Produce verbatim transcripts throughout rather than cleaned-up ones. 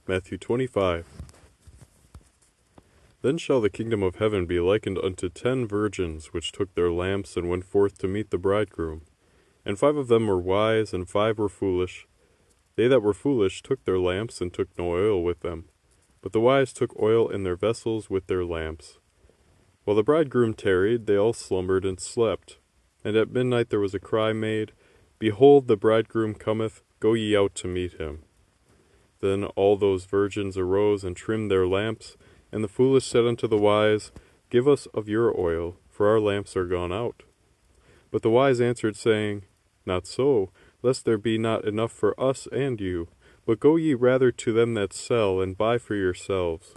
Matthew twenty-five. Then shall the kingdom of heaven be likened unto ten virgins, which took their lamps, and went forth to meet the bridegroom. And five of them were wise, and five were foolish. They that were foolish took their lamps, and took no oil with them. But the wise took oil in their vessels with their lamps. While the bridegroom tarried, they all slumbered and slept. And at midnight there was a cry made, Behold, the bridegroom cometh, go ye out to meet him. Then all those virgins arose and trimmed their lamps. And the foolish said unto the wise, Give us of your oil, for our lamps are gone out. But the wise answered, saying, Not so, lest there be not enough for us and you. But go ye rather to them that sell, and buy for yourselves.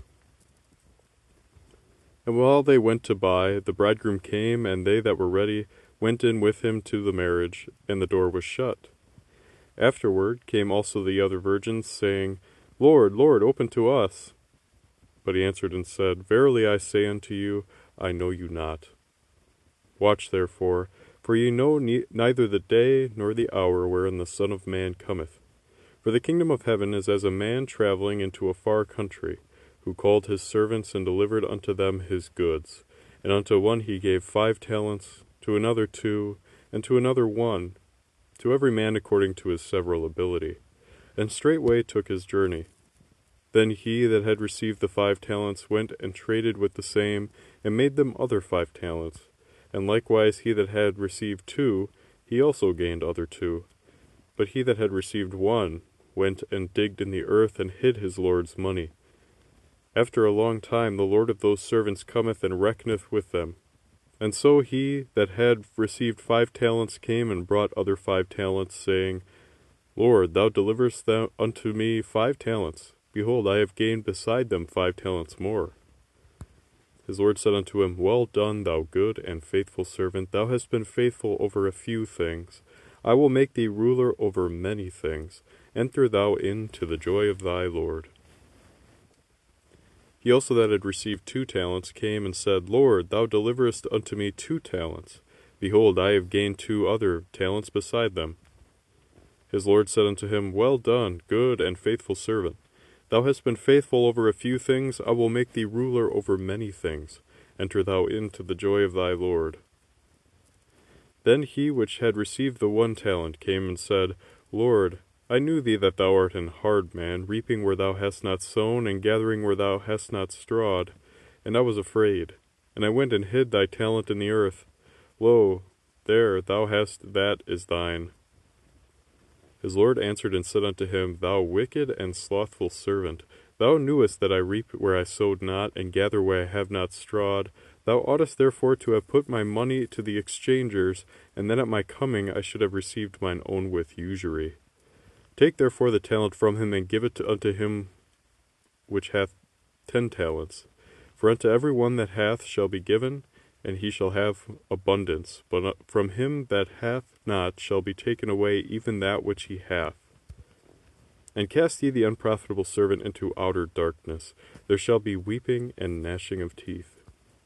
And while they went to buy, the bridegroom came, and they that were ready went in with him to the marriage, and the door was shut. Afterward came also the other virgins, saying, Lord, Lord, open to us. But he answered and said, Verily I say unto you, I know you not. Watch therefore, for ye know ne- neither the day nor the hour wherein the Son of Man cometh. For the kingdom of heaven is as a man travelling into a far country, who called his servants and delivered unto them his goods. And unto one he gave five talents, to another two, and to another one, to every man according to his several ability. And straightway took his journey. Then he that had received the five talents went and traded with the same, and made them other five talents. And likewise he that had received two, he also gained other two. But he that had received one went and digged in the earth, and hid his lord's money. After a long time the lord of those servants cometh and reckoneth with them. And so he that had received five talents came and brought other five talents, saying, Lord, thou deliverest thou unto me five talents. Behold, I have gained beside them five talents more. His Lord said unto him, Well done, thou good and faithful servant. Thou hast been faithful over a few things. I will make thee ruler over many things. Enter thou into the joy of thy Lord. He also that had received two talents came and said, Lord, thou deliverest unto me two talents. Behold, I have gained two other talents beside them. His Lord said unto him, Well done, good and faithful servant. Thou hast been faithful over a few things, I will make thee ruler over many things. Enter thou into the joy of thy Lord. Then he which had received the one talent came and said, Lord, I knew thee that thou art an hard man, reaping where thou hast not sown, and gathering where thou hast not strawed. And I was afraid, and I went and hid thy talent in the earth. Lo, there thou hast that is thine. His Lord answered and said unto him, Thou wicked and slothful servant, thou knewest that I reap where I sowed not, and gather where I have not strawed. Thou oughtest therefore to have put my money to the exchangers, and then at my coming I should have received mine own with usury. Take therefore the talent from him, and give it to, unto him which hath ten talents. For unto every one that hath shall be given, and he shall have abundance, but from him that hath not shall be taken away even that which he hath. And cast ye the unprofitable servant into outer darkness. There shall be weeping and gnashing of teeth.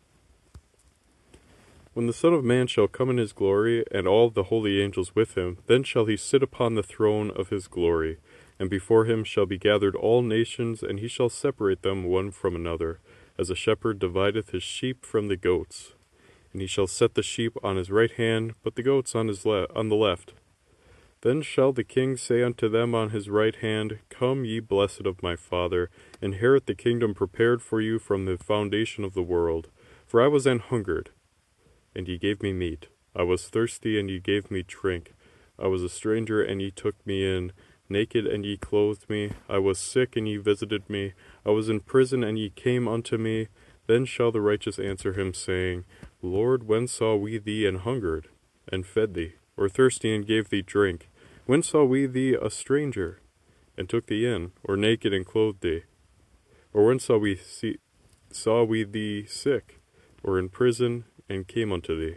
When the Son of Man shall come in his glory, and all the holy angels with him, then shall he sit upon the throne of his glory. And before him shall be gathered all nations, and he shall separate them one from another, as a shepherd divideth his sheep from the goats. And he shall set the sheep on his right hand, but the goats on his le- on the left. Then shall the king say unto them on his right hand, Come, ye blessed of my Father, inherit the kingdom prepared for you from the foundation of the world. For I was an hungered, and ye gave me meat. I was thirsty, and ye gave me drink. I was a stranger, and ye took me in. Naked, and ye clothed me. I was sick, and ye visited me. I was in prison, and ye came unto me. Then shall the righteous answer him, saying, Lord, when saw we thee an hungered, and fed thee, or thirsty, and gave thee drink? When saw we thee a stranger, and took thee in, or naked, and clothed thee? Or when saw we see, saw we thee sick, or in prison, and came unto thee?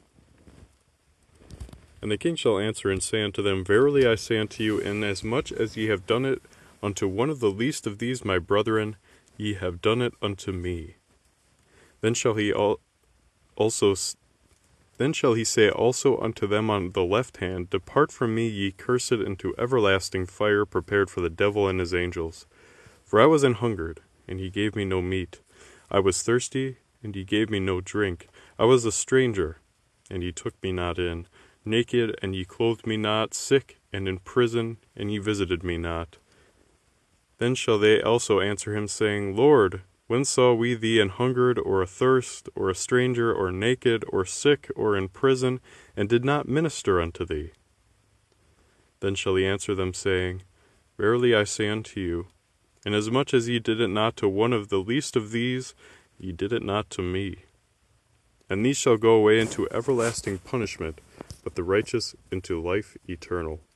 And the king shall answer and say unto them, Verily I say unto you, inasmuch as ye have done it unto one of the least of these my brethren, ye have done it unto me. Then shall he al- also then shall he say also unto them on the left hand, Depart from me, ye cursed, into everlasting fire prepared for the devil and his angels. For I was an hungered, and ye gave me no meat. I was thirsty, and ye gave me no drink. I was a stranger, and ye took me not in. Naked, and ye clothed me not. Sick, and in prison, and ye visited me not. Then shall they also answer him, saying, Lord, when saw we thee an hungered, or athirst, or a stranger, or naked, or sick, or in prison, and did not minister unto thee? Then shall he answer them, saying, Verily I say unto you, inasmuch as ye did it not to one of the least of these, ye did it not to me. And these shall go away into everlasting punishment, but the righteous into life eternal.